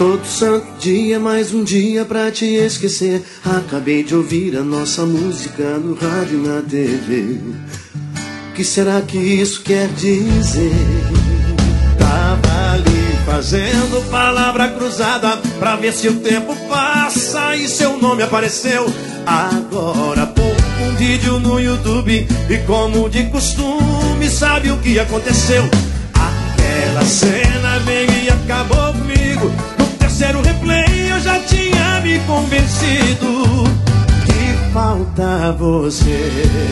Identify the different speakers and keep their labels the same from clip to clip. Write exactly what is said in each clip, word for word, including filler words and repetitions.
Speaker 1: Todo santo dia, mais um dia pra te esquecer. Acabei de ouvir a nossa música no rádio e na T V. O que será que isso quer dizer? Tava ali fazendo palavra cruzada pra ver se o tempo passa e seu nome apareceu. Agora pô um vídeo no YouTube e, como de costume, sabe o que aconteceu? Aquela cena veio e acabou comigo. No terceiro replay eu já tinha me convencido que falta você.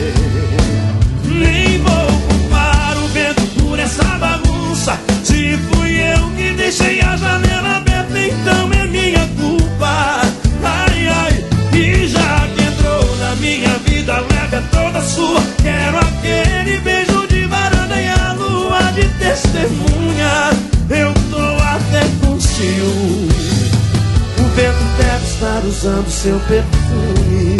Speaker 1: Nem vou culpar o vento por essa bagunça. Se fui eu que deixei a janela aberta, então é minha culpa. Ai, ai, e já que entrou na minha vida, leve é toda sua. Quero aquele beijo de varanda e a lua de testemunha. Eu tô até com ciúme. O vento deve estar usando seu perfume.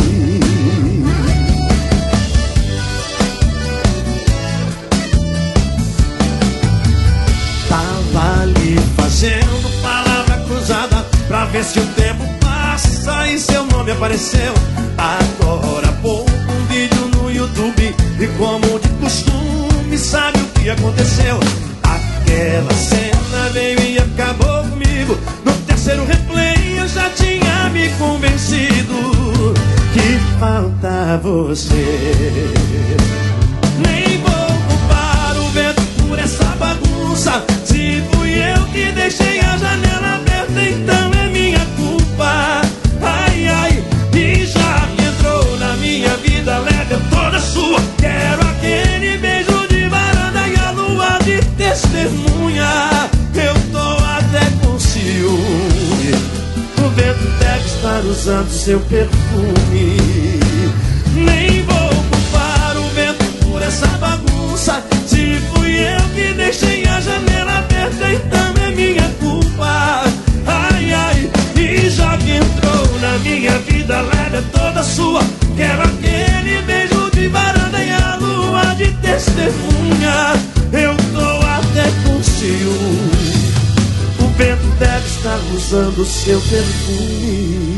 Speaker 1: Tava ali fazendo palavra cruzada pra ver se o tempo passa e seu nome apareceu. Agora pô um vídeo no YouTube e, como de costume, sabe o que aconteceu? Aquela cena veio e acabou comigo. No terceiro replay eu já tinha me convencido que falta você. Nem vou culpar o vento por essa bagunça. Se fui eu que deixei a janela aberta, então é minha culpa. Ai, ai, e já que entrou na minha vida, leve é toda sua. Quero aquele beijo de varanda e a lua de testemunha. Eu tô até com ciúme. O vento deve estar usando seu perfume. Nem vou culpar o vento por essa bagunça. Se fui eu que deixei a janela aberta, então é minha culpa. Ai, ai, e já que entrou na minha vida, leve é toda sua. Quero aquele beijo de varanda e a lua de testemunha. Eu tô até com ciúme. O vento deve estar usando seu perfume.